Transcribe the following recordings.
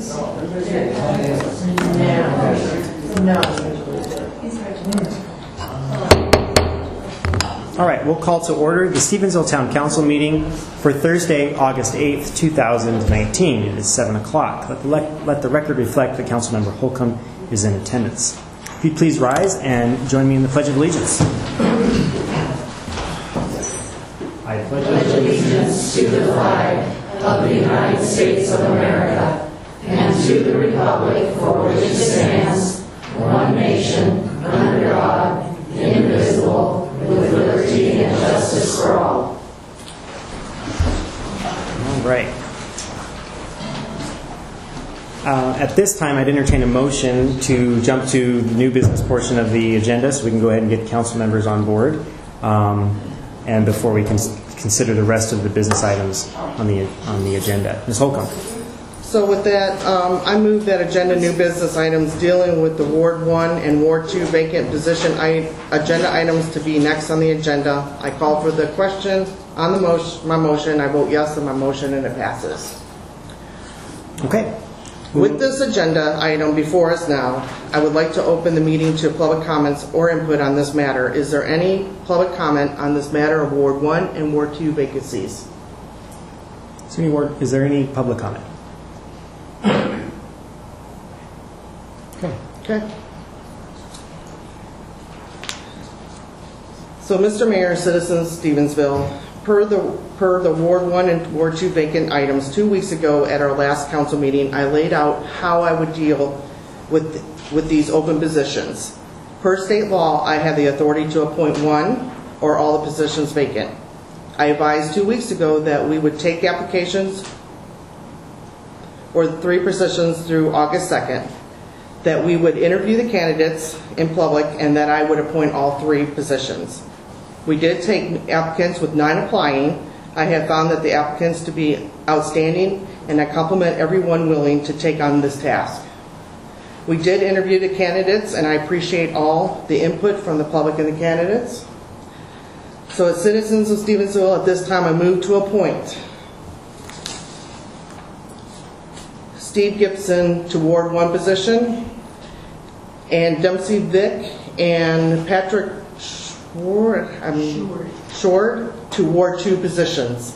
No. All right, we'll call to order the Stevensville Town Council meeting for Thursday, August 8th, 2019. It is 7 o'clock. Let the record reflect that Councilmember Holcomb is in attendance. If you'd please rise and join me in the Pledge of Allegiance. I pledge allegiance to the flag of the United States of America and to the republic for which it stands, one nation, under God, indivisible, with liberty and justice for all. All right. At this time, I'd entertain a motion to jump to the new business portion of the agenda so we can go ahead and get council members on board. And before we can consider the rest of the business items on the agenda. Ms. Holcomb. So with that, I move that agenda new business items dealing with the Ward 1 and Ward 2 vacant position agenda items to be next on the agenda. I call for the question on the my motion. I vote yes on my motion and it passes. Okay. With this agenda item before us now, I would like to open the meeting to public comments or input on this matter. Is there any public comment on this matter of Ward 1 and Ward 2 vacancies? Is there any public comment? Okay. So, Mr. Mayor, citizens of Stevensville, per the Ward 1 and Ward 2 vacant items 2 weeks ago at our last council meeting, I laid out how I would deal with these open positions. Per state law, I have the authority to appoint one or all the positions vacant. I advised 2 weeks ago that we would take applications for the 3 positions through August 2nd, that we would interview the candidates in public, and that I would appoint all 3 positions. We did take applicants with 9 applying. I have found that the applicants to be outstanding, and I compliment everyone willing to take on this task. We did interview the candidates, and I appreciate all the input from the public and the candidates. So as citizens of Stevensville, at this time I move to appoint Steve Gibson to Ward 1 position, and Dempsey Vick and Patrick Short to Ward 2 positions.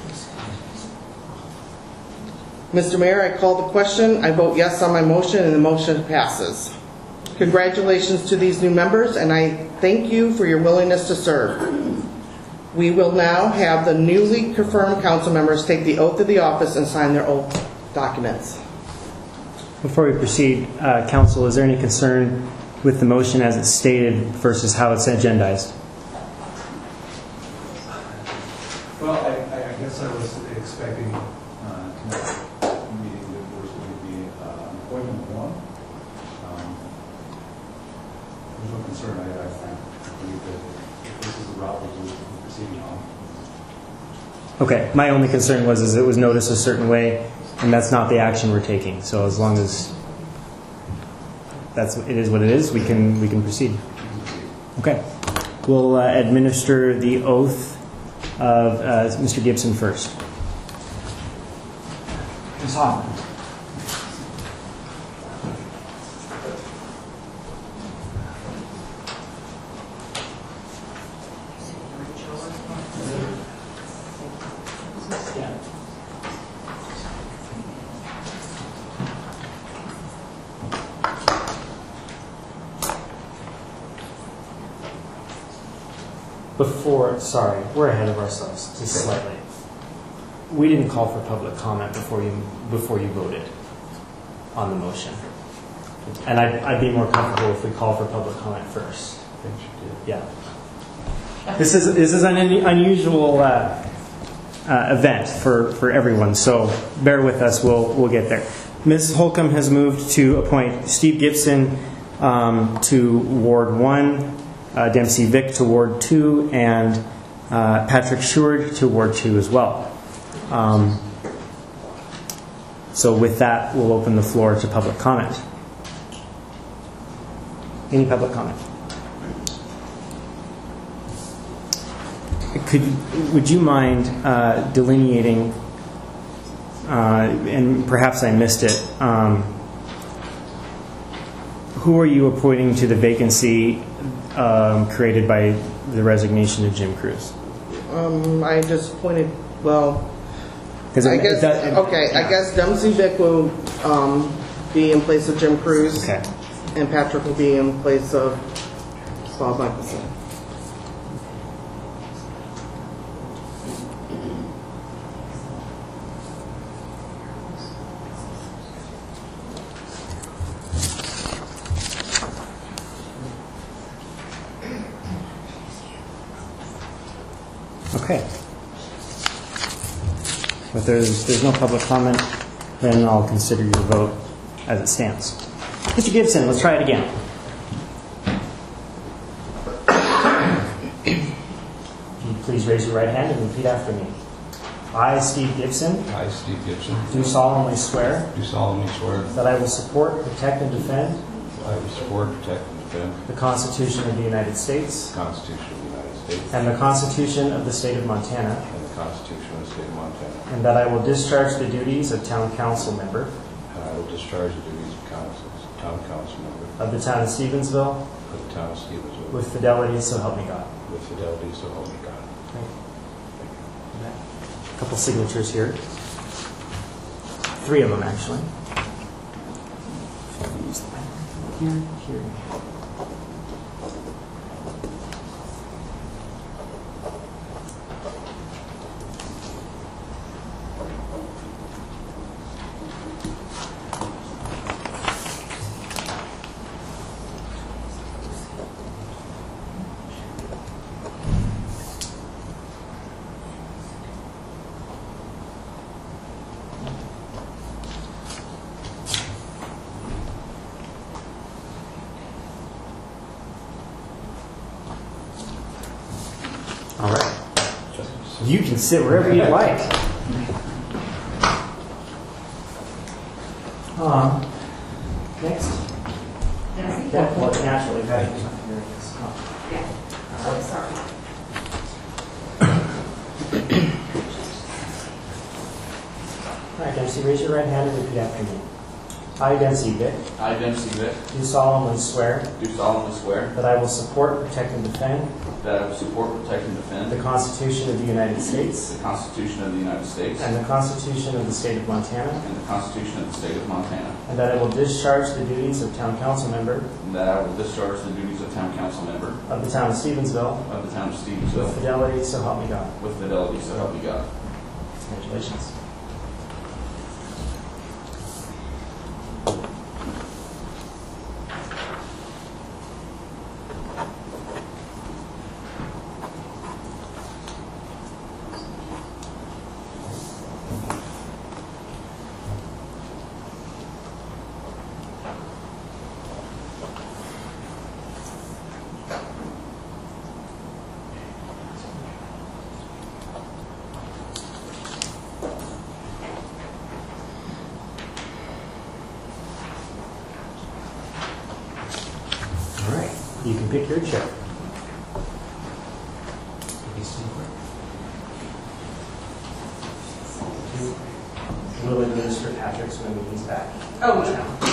Mr. Mayor, I call the question. I vote yes on my motion, and the motion passes. Congratulations to these new members, and I thank you for your willingness to serve. We will now have the newly confirmed council members take the oath of the office and sign their oath documents. Before we proceed, Council, is there any concern with the motion as it's stated versus how it's agendized? Well, I guess I was expecting tonight's meeting that there was going to be appointment 1. There's no concern. I believe that this is the route we're proceeding on. Okay. My only concern was it was noticed a certain way, and that's not the action we're taking. So as long as it is what it is, we can proceed. Okay. We'll administer the oath of Mr. Gibson first. Ms. Hoffman. Sorry, we're ahead of ourselves just slightly. We didn't call for public comment before you voted on the motion, and I'd be more comfortable if we call for public comment first. I think you did. Yeah. This is an unusual event for everyone, so bear with us. We'll get there. Ms. Holcomb has moved to appoint Steve Gibson to Ward 1. Dempsey Vick to Ward 2, and Patrick Short to Ward 2 as well. So with that, we'll open the floor to public comment. Any public comment? Would you mind delineating and perhaps I missed it, who are you appointing to the vacancy created by the resignation of Jim Cruz? I just pointed, well, 'Cause I guess, I guess Dempsey Vick will be in place of Jim Cruz. Okay. And Patrick will be in place of Bob Michelson. Okay. If there's no public comment, then I'll consider your vote as it stands. Mr. Gibson, let's try it again. Can you please raise your right hand and repeat after me? I, Steve Gibson, I, Steve Gibson, do solemnly swear do solemnly swear that I will support, protect, and defend I will support, protect, and defend the Constitution of the United States the Constitution of the United States and the Constitution of the State of Montana, and the Constitution of the State of Montana, and that I will discharge the duties of Town Council member and I will discharge the duties of Town Council member of the Town of Stevensville of the Town of Stevensville with fidelity, so help me God. with fidelity, so help me God. A couple signatures here. 3 of them, actually. Use the pen here, here. All right. You can sit wherever you'd like. Next. Yeah, well, naturally. All right, Dempsey, raise your right hand and repeat after me. I, Dempsey Vick, I, Dempsey Vick, do solemnly swear do solemnly swear that I will support, protect, and defend that I will support, protect, and defend the Constitution of the United States the Constitution of the United States and the Constitution of the State of Montana, and the Constitution of the State of Montana, and that I will discharge the duties of Town Council member and that I will discharge the duties of Town Council member of the Town of Stevensville of the Town of with Stevensville fidelity, so help me God. with fidelity, so help me God. Congratulations. All right, you can pick your chair. We'll administer Patrick's when he's back. Oh,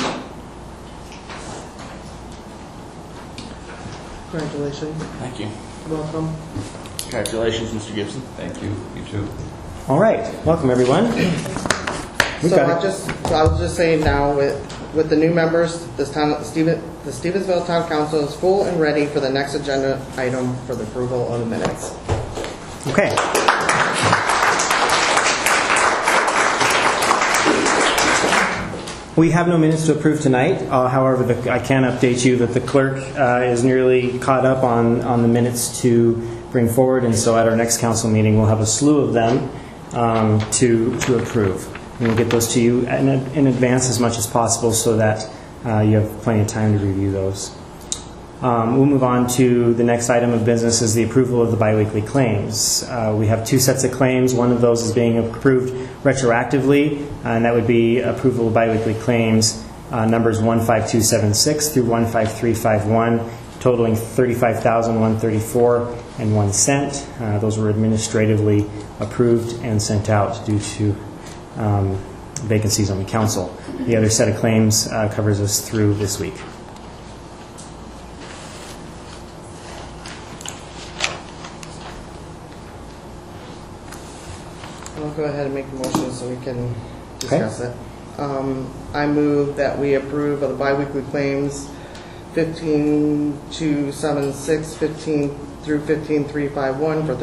congratulations. Thank you. Welcome. Congratulations, Mr. Gibson. Thank you. You too. All right, welcome everyone. We've So got I was just saying now with the new members, the Stevensville Town Council is full and ready for the next agenda item for the approval of the minutes. Okay. We have no minutes to approve tonight. However, I can update you that the clerk is nearly caught up on the minutes to bring forward, and so at our next council meeting, we'll have a slew of them to approve. And we'll get those to you in advance as much as possible so that you have plenty of time to review those. We'll move on to the next item of business is the approval of the biweekly claims. We have 2 sets of claims. One of those is being approved retroactively, and that would be approval of biweekly claims numbers 15276 through 15351, totaling $35,134.01. Those were administratively approved and sent out due to vacancies on the council. The other set of claims covers us through this week. I'll go ahead and make a motion so we can discuss it. I move that we approve of the biweekly claims 15276, 15 through 15351 for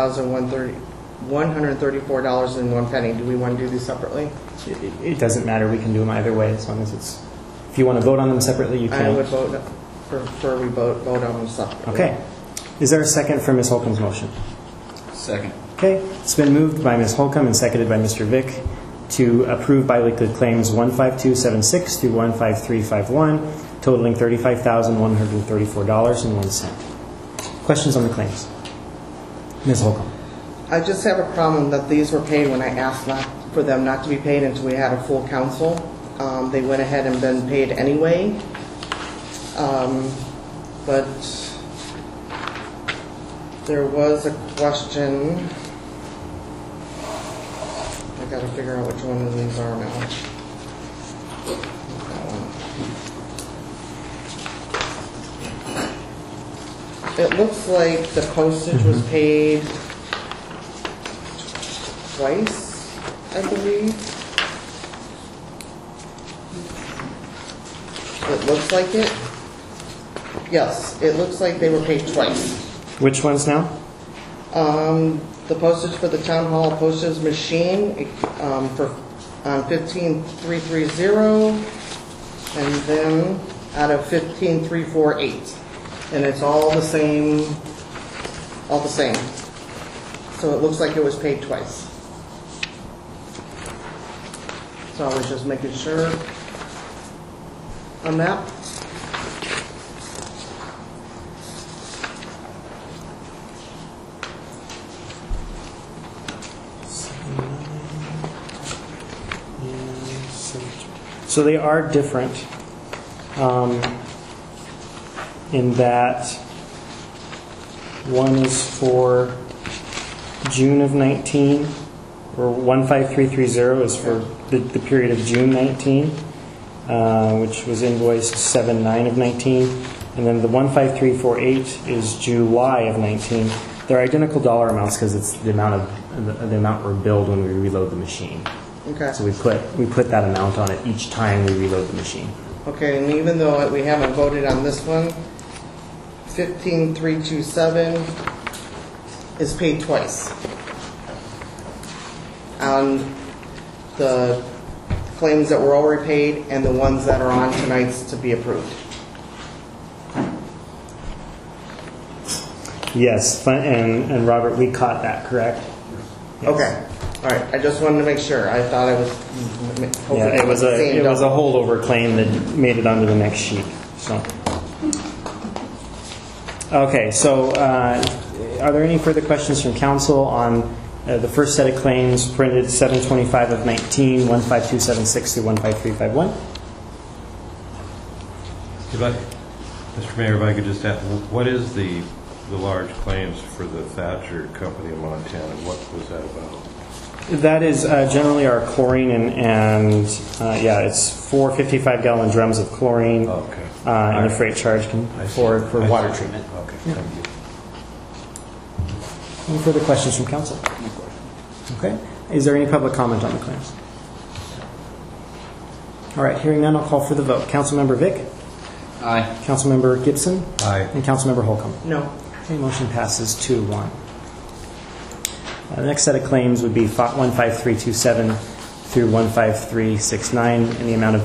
$35,134.01. Do we want to do these separately? It doesn't matter. We can do them either way as long as it's. If you want to vote on them separately, you can. I would vote for we vote on them separately. Okay. Is there a second for Ms. Holcomb's motion? Second. Okay. It's been moved by Ms. Holcomb and seconded by Mr. Vick to approve biweekly claims 15276 through 15351, totaling $35,134.01. Questions on the claims? Ms. Holcomb. I just have a problem that these were paid when I asked for them not to be paid until we had a full council. They went ahead and been paid anyway. But there was a question. I got to figure out which one of these are now. It looks like the postage was paid twice, I believe. It looks like it. Yes, it looks like they were paid twice. Which ones now? The postage for the town hall postage machine on 15330, and then out of 15348, and it's all the same. So it looks like it was paid twice. So I was just making sure on that. So they are different in that one is for June of 19, or 15330 is for the period of June 19, which was invoiced 7/9 of 19, and then the 15348 is July of 19. They're identical dollar amounts because it's the amount we're billed when we reload the machine. Okay. So we put that amount on it each time we reload the machine. Okay, and even though we haven't voted on this one, 15327 is paid twice on the claims that were already paid and the ones that are on tonight's to be approved. Yes, and Robert, we caught that, correct? Yes. Okay. All right. I just wanted to make sure. I thought I was. Yeah, it was a holdover claim that made it onto the next sheet. So. Okay. So, are there any further questions from council on the first set of claims printed 7/25 of 19, 15276 through 15351? Mr. Mayor, if I could just ask, what is the large claims for the Thatcher Company of Montana? What was that about? That is generally our chlorine and it's 4 55-gallon drums of chlorine and the freight charge for water treatment. Okay, thank you. Any further questions from council? Okay. Is there any public comment on the claims? All right. Hearing none, I'll call for the vote. Councilmember Vick? Aye. Councilmember Gibson? Aye. And Councilmember Holcomb? No. Okay, motion passes 2-1. The next set of claims would be 15327 through 15369 in the amount of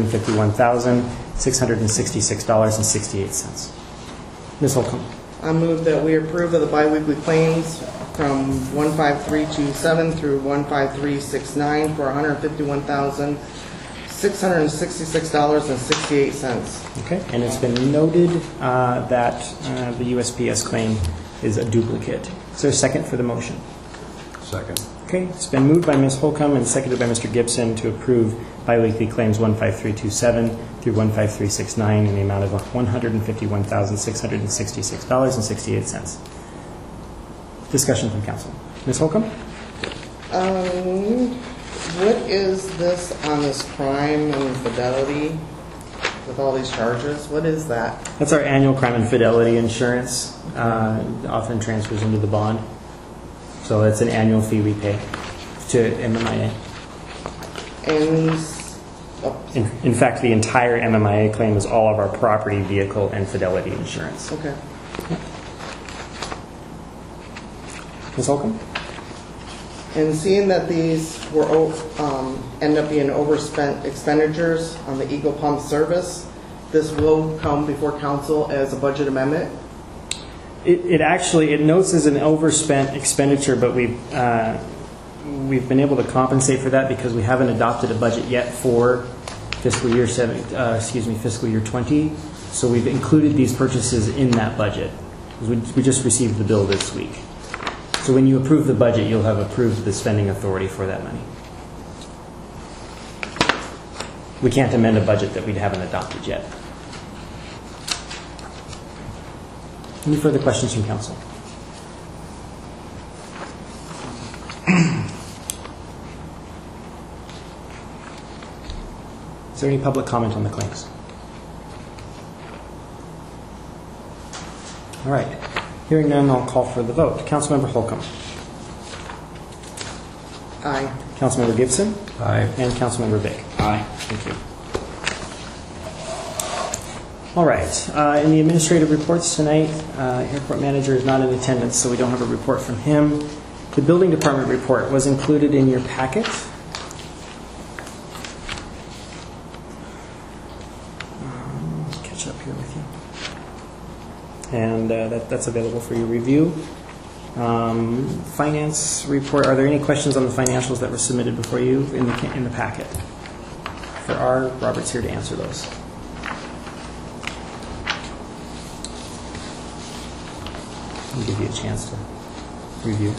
$151,666.68. Ms. Holcomb. I move that we approve of the biweekly claims from 15327 through 15369 for $151,666.68. Okay, and it's been noted that the USPS claim is a duplicate. Is there a second for the motion? Second. Okay, it's been moved by Ms. Holcomb and seconded by Mr. Gibson to approve biweekly claims 15327 through 15369 in the amount of $151,666.68. Discussion from council. Ms. Holcomb? What is this on this crime and fidelity with all these charges? What is that? That's our annual crime and fidelity insurance. Often transfers into the bond. So it's an annual fee we pay to MMIA. And In fact, the entire MMIA claim is all of our property, vehicle, and fidelity insurance. okay. Ms. Holcomb? And seeing that these were end up being overspent expenditures on the Eagle Pump service, this will come before council as a budget amendment. It notes as an overspent expenditure, but we've been able to compensate for that because we haven't adopted a budget yet for fiscal year 20. So we've included these purchases in that budget. We just received the bill this week. So when you approve the budget, you'll have approved the spending authority for that money. We can't amend a budget that we haven't adopted yet. Any further questions from council? Is there any public comment on the claims? All right. Hearing none, I'll call for the vote. Councilmember Holcomb. Aye. Councilmember Gibson. Aye. And Councilmember Vick. Aye. Thank you. All right. In the administrative reports tonight, airport manager is not in attendance, so we don't have a report from him. The building department report was included in your packet. Let's catch up here with you. And that's available for your review. Finance report. Are there any questions on the financials that were submitted before you in the packet? If there are, Robert's here to answer those. I'll give you a chance to review.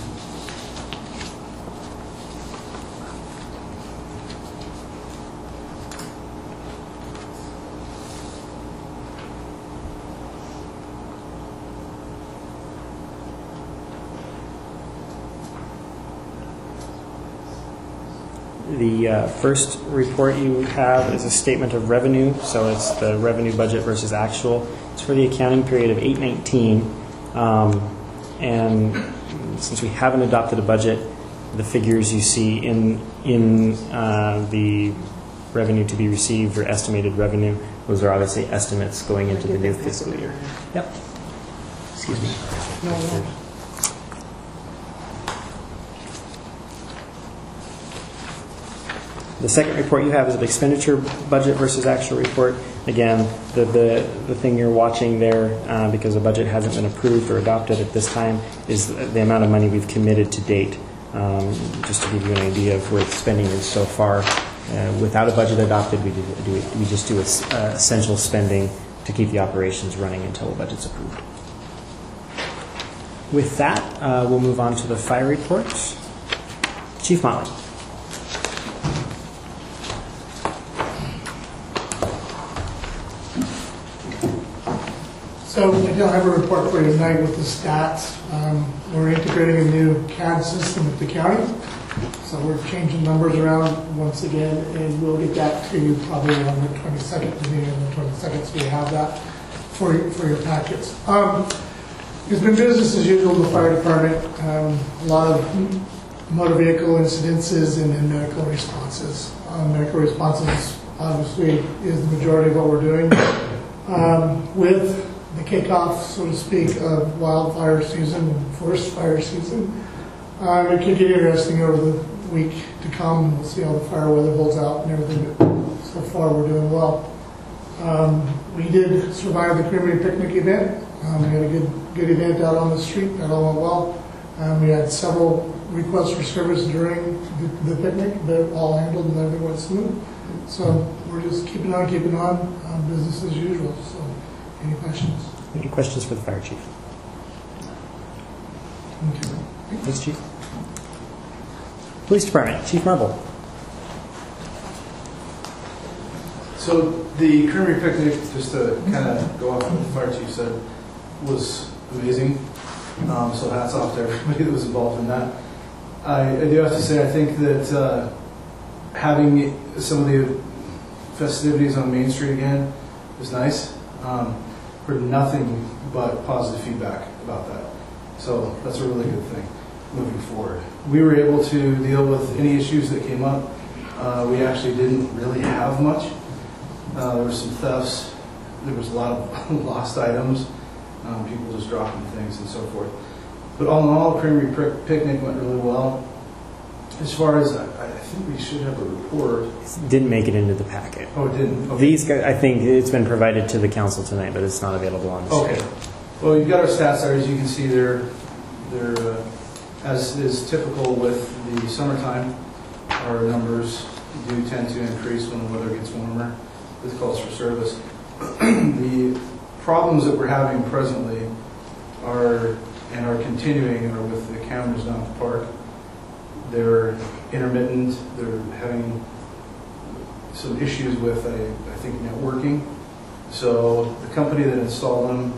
The first report you have is a statement of revenue, so it's the revenue budget versus actual. It's for the accounting period of 8/19, and since we haven't adopted a budget, the figures you see in the revenue to be received or estimated revenue, those are obviously estimates going into the new fiscal year. Yep. Excuse me. No. The second report you have is an expenditure budget versus actual report. Again, the thing you're watching there, because the budget hasn't been approved or adopted at this time, is the amount of money we've committed to date. Just to give you an idea of where the spending is so far. Without a budget adopted, we just do essential spending to keep the operations running until the budget's approved. With that, we'll move on to the fire report. Chief Motley. So I don't have a report for you tonight with the stats. We're integrating a new CAD system with the county. So we're changing numbers around once again, and we'll get that to you probably on the 22nd, the meeting on the 22nd, so you have that for your packets. It's been business as usual in the fire department. A lot of motor vehicle incidences and then medical responses. Medical responses obviously is the majority of what we're doing. With the kickoff, so to speak, of wildfire season and forest fire season, it could get interesting over the week to come. We'll see how the fire weather holds out and everything, but so far we're doing well. We did survive the Creamery Picnic event. We had a good event out on the street. That all went well. We had several requests for service during the picnic, but all handled and everything went smooth. So we're just keeping on, business as usual. So, any questions? Any questions for the fire chief? Okay. Yes, Chief. Police Department, Chief Marble. So the Creamery Picnic, just to kind of go off what the fire chief said, was amazing. So hats off to everybody that was involved in that. I do have to say, I think that having some of the festivities on Main Street again was nice. Heard nothing but positive feedback about that. So that's a really good thing moving forward. We were able to deal with any issues that came up. We actually didn't really have much. There were some thefts. There was a lot of lost items, people just dropping things and so forth. But all in all, the Creamery Picnic went really well. As far as, I think we should have a report. Didn't make it into the packet. Oh, it didn't? Okay. These guys, I think it's been provided to the council tonight, but it's not available on the screen. Okay. Well, you've got our stats there. As you can see, they're as is typical with the summertime, our numbers do tend to increase when the weather gets warmer with calls for service. The problems that we're having presently are continuing are with the cameras down at the park. They're intermittent. They're having some issues with, I think, networking. So the company that installed them,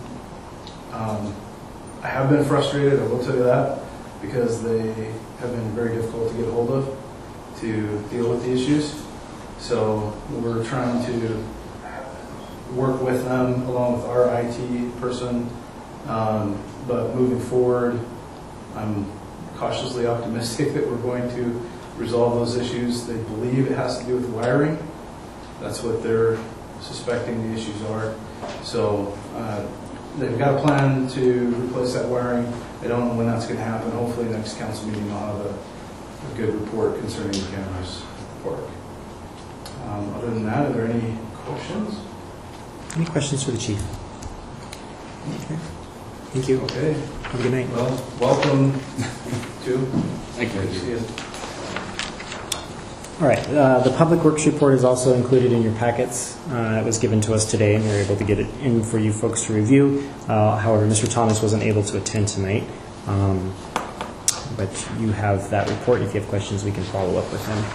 I have been frustrated, I will tell you that, because they have been very difficult to get a hold of to deal with the issues. So we're trying to work with them along with our IT person. But moving forward, I'm cautiously optimistic that we're going to resolve those issues. They believe it has to do with wiring. That's what they're suspecting the issues are. So they've got a plan to replace that wiring. I don't know when that's going to happen. Hopefully next council meeting I'll have a good report concerning the cameras at the park. Other than that, are there any questions? Any questions for the chief? Okay. Thank you. Okay. Have a good night. Well, welcome to. Thank you. See you. All right. The Public Works report is also included in your packets. It was given to us today, and we were able to get it in for you folks to review. However, Mr. Thomas wasn't able to attend tonight. But you have that report. If you have questions, we can follow up with him.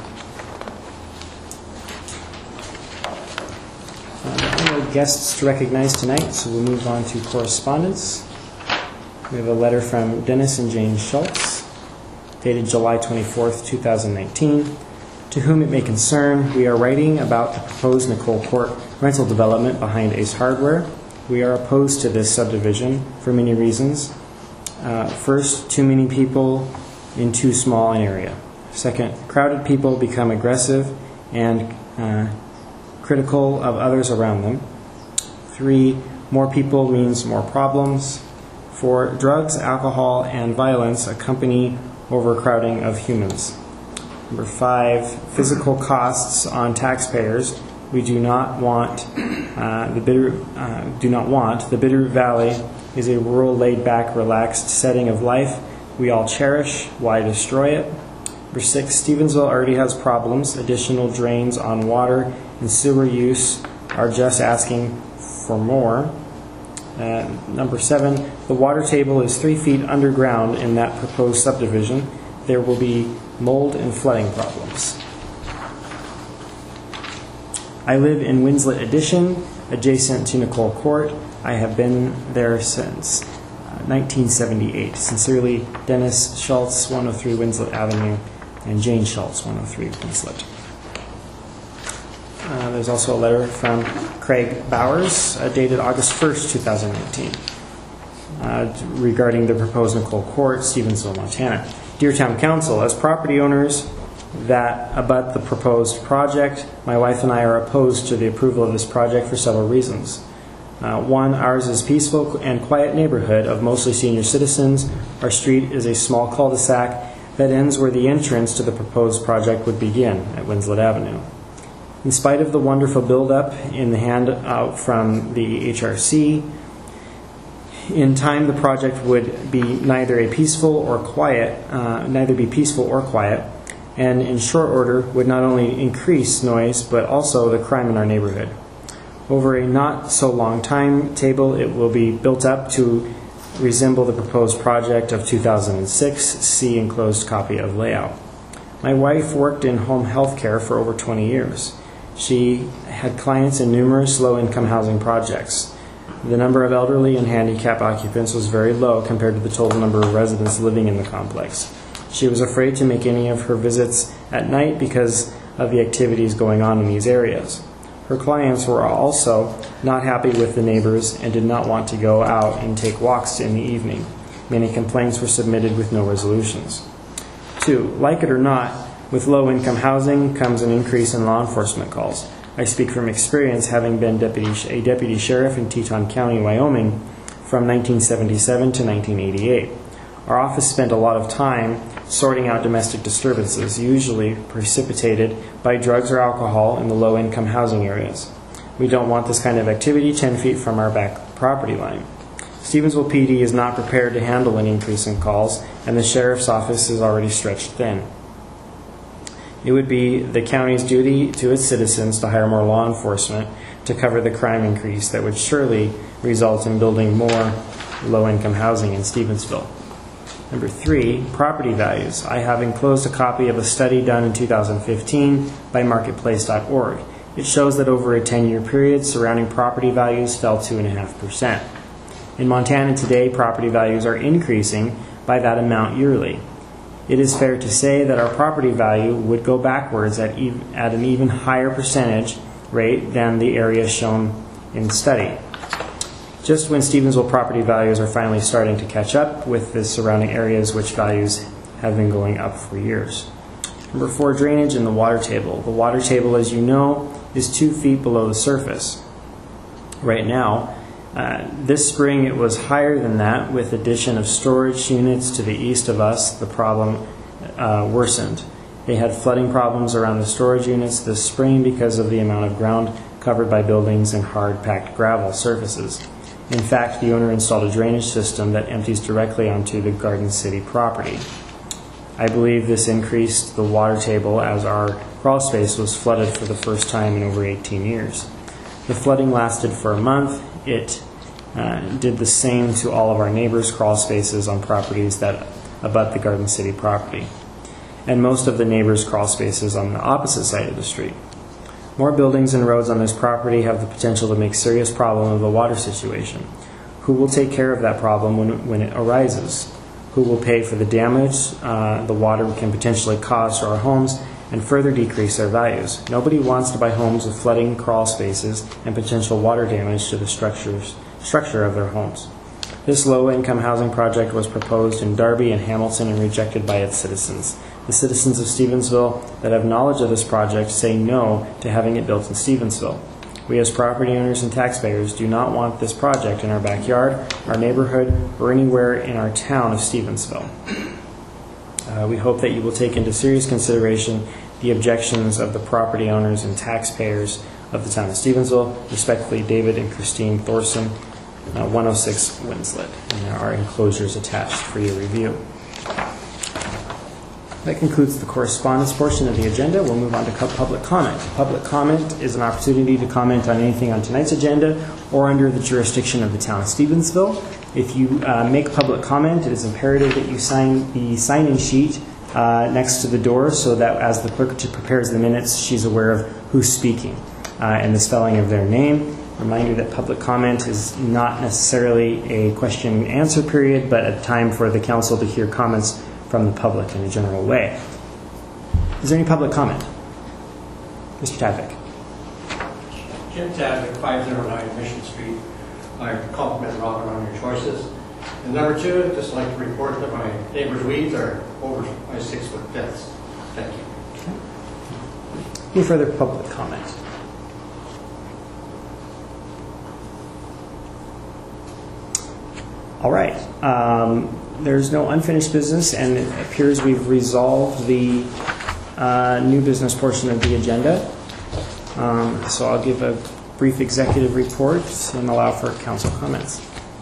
There are no guests to recognize tonight, so we'll move on to correspondence. We have a letter from Dennis and Jane Schultz, dated July 24th, 2019. To whom it may concern, we are writing about the proposed Nicole Court rental development behind Ace Hardware. We are opposed to this subdivision for many reasons. First, too many people in too small an area. Second, crowded people become aggressive and critical of others around them. 3, more people means more problems. 4, drugs, alcohol, and violence accompany overcrowding of humans. Number 5, physical costs on taxpayers. We do not want the Bitterroot Valley is a rural, laid-back, relaxed setting of life we all cherish. Why destroy it? Number 6, Stevensville already has problems. Additional drains on water and sewer use are just asking for more. Number 7, the water table is 3 feet underground in that proposed subdivision. There will be mold and flooding problems. I live in Winslet Addition, adjacent to Nicole Court. I have been there since 1978. Sincerely, Dennis Schultz, 103 Winslet Avenue, and Jane Schultz, 103 Winslet. There's also a letter from Craig Bowers, dated August 1st, 2019, regarding the proposed Nicole Court, Stevensville, Montana. Dear Town Council, as property owners that abut the proposed project, my wife and I are opposed to the approval of this project for several reasons. 1, ours is a peaceful and quiet neighborhood of mostly senior citizens. Our street is a small cul-de-sac that ends where the entrance to the proposed project would begin, at Winslet Avenue. In spite of the wonderful build-up in the handout from the HRC, in time the project would be neither peaceful or quiet, and in short order would not only increase noise but also the crime in our neighborhood. Over a not so long timetable, it will be built up to resemble the proposed project of 2006. See enclosed copy of layout. My wife worked in home health care for over 20 years. She had clients in numerous low-income housing projects. The number of elderly and handicapped occupants was very low compared to the total number of residents living in the complex. She was afraid to make any of her visits at night because of the activities going on in these areas. Her clients were also not happy with the neighbors and did not want to go out and take walks in the evening. Many complaints were submitted with no resolutions. 2. Like it or not, with low-income housing comes an increase in law enforcement calls. I speak from experience, having been a deputy sheriff in Teton County, Wyoming, from 1977 to 1988. Our office spent a lot of time sorting out domestic disturbances, usually precipitated by drugs or alcohol in the low-income housing areas. We don't want this kind of activity 10 feet from our back property line. Stevensville PD is not prepared to handle an increase in calls, and the sheriff's office is already stretched thin. It would be the county's duty to its citizens to hire more law enforcement to cover the crime increase that would surely result in building more low-income housing in Stevensville. Number 3, property values. I have enclosed a copy of a study done in 2015 by marketplace.org. It shows that over a 10-year period, surrounding property values fell 2.5%. In Montana today, property values are increasing by that amount yearly. It is fair to say that our property value would go backwards at an even higher percentage rate than the area shown in the study. Just when Stevensville property values are finally starting to catch up with the surrounding areas, which values have been going up for years. Number 4, drainage and the water table. The water table, as you know, is 2 feet below the surface. Right now, this spring it was higher than that. With addition of storage units to the east of us, the problem worsened. They had flooding problems around the storage units this spring because of the amount of ground covered by buildings and hard-packed gravel surfaces. In fact, the owner installed a drainage system that empties directly onto the Garden City property. I believe this increased the water table as our crawl space was flooded for the first time in over 18 years. The flooding lasted for a month. It did the same to all of our neighbors' crawl spaces on properties that abut the Garden City property, and most of the neighbors' crawl spaces on the opposite side of the street. More buildings and roads on this property have the potential to make serious problem of the water situation. Who will take care of that problem when it arises? Who will pay for the damage the water can potentially cause to our homes and further decrease their values? Nobody wants to buy homes with flooding, crawl spaces, and potential water damage to the structure of their homes. This low-income housing project was proposed in Darby and Hamilton and rejected by its citizens. The citizens of Stevensville that have knowledge of this project say no to having it built in Stevensville. We as property owners and taxpayers do not want this project in our backyard, our neighborhood, or anywhere in our town of Stevensville. We hope that you will take into serious consideration the objections of the property owners and taxpayers of the town of Stevensville. Respectfully, David and Christine Thorson, 106 Winslet. And there are enclosures attached for your review. That concludes the correspondence portion of the agenda. We'll move on to public comment. Public comment is an opportunity to comment on anything on tonight's agenda or under the jurisdiction of the town of Stevensville. If you make public comment, it is imperative that you sign the sign-in sheet next to the door so that as the clerk prepares the minutes, she's aware of who's speaking and the spelling of their name. Remind you that public comment is not necessarily a question and answer period, but a time for the council to hear comments from the public in a general way. Is there any public comment? Mr. Tadvik. Jim Tadvik, 509 Mission Street. I compliment Robin on your choices. And number 2, I'd just like to report that my neighbor's weeds are over my 6-foot fence. Thank you. Okay. Any further public comment? All right. There's no unfinished business, and it appears we've resolved the new business portion of the agenda. So I'll give a brief executive report and allow for council comments.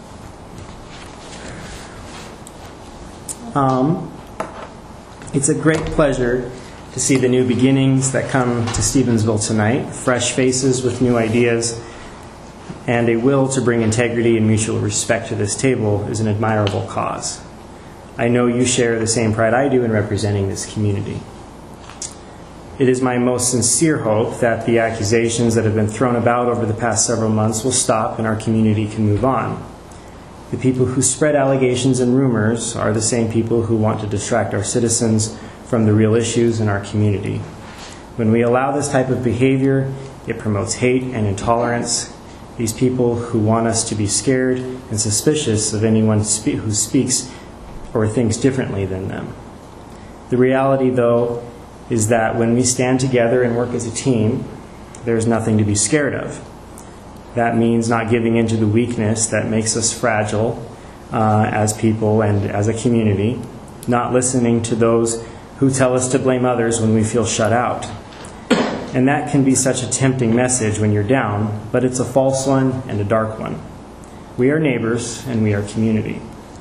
It's a great pleasure to see the new beginnings that come to Stevensville tonight. Fresh faces with new ideas and a will to bring integrity and mutual respect to this table is an admirable cause. I know you share the same pride I do in representing this community. It is my most sincere hope that the accusations that have been thrown about over the past several months will stop and our community can move on. The people who spread allegations and rumors are the same people who want to distract our citizens from the real issues in our community. When we allow this type of behavior, it promotes hate and intolerance. These people who want us to be scared and suspicious of anyone who speaks or thinks differently than them. The reality, though, is that when we stand together and work as a team, there's nothing to be scared of. That means not giving in to the weakness that makes us fragile as people and as a community, not listening to those who tell us to blame others when we feel shut out. And that can be such a tempting message when you're down, but it's a false one and a dark one. We are neighbors and we are community.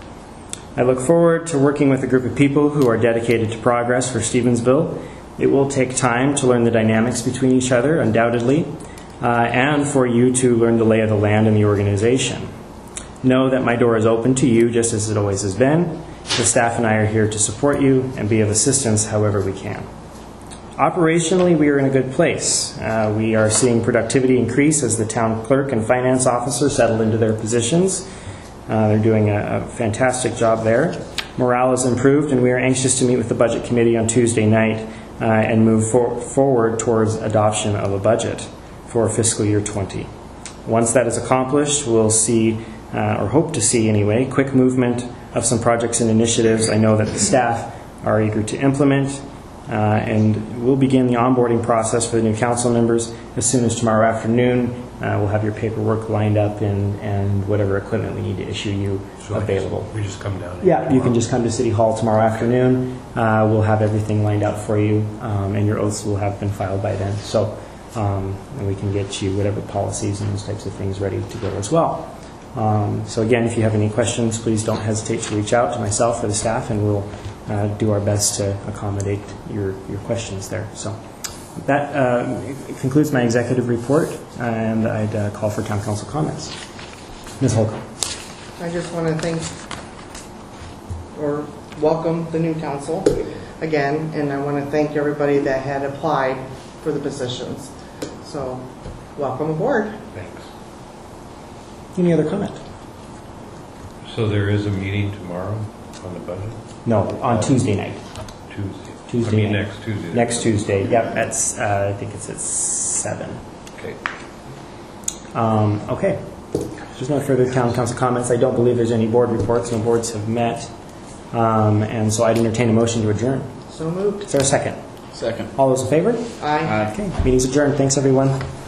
I look forward to working with a group of people who are dedicated to progress for Stevensville. It will take time to learn the dynamics between each other, undoubtedly, and for you to learn the lay of the land and the organization. Know that my door is open to you just as it always has been. The staff and I are here to support you and be of assistance however we can. Operationally, we are in a good place. We are seeing productivity increase as the town clerk and finance officer settle into their positions. They're doing a fantastic job there. Morale has improved, and we are anxious to meet with the Budget Committee on Tuesday night and move forward towards adoption of a budget for fiscal year 20. Once that is accomplished, we'll see, or hope to see anyway, quick movement of some projects and initiatives I know that the staff are eager to implement. And we'll begin the onboarding process for the new council members as soon as tomorrow afternoon. We'll have your paperwork lined up and whatever equipment we need to issue you available. We just come down. Yeah, you can just come to City Hall tomorrow afternoon. We'll have everything lined up for you, and your oaths will have been filed by then. So, and we can get you whatever policies and those types of things ready to go as well. So again, if you have any questions, please don't hesitate to reach out to myself or the staff, and we'll do our best to accommodate your questions there. So that concludes my executive report, and I'd call for town council comments. Ms. Holcomb. I just want to thank or welcome the new council again, and I want to thank everybody that had applied for the positions. So welcome aboard. Thanks. Any other comment? So there is a meeting tomorrow on the budget? No, on Tuesday night. Tuesday. I mean night. next Tuesday. Next Tuesday. Yep, that's I think it's at 7. Okay. Okay. If there's no further town council comments, I don't believe there's any board reports. No boards have met. And so I'd entertain a motion to adjourn. So moved. Is there a second? Second. All those in favor? Aye. Okay. Meeting's adjourned. Thanks, everyone.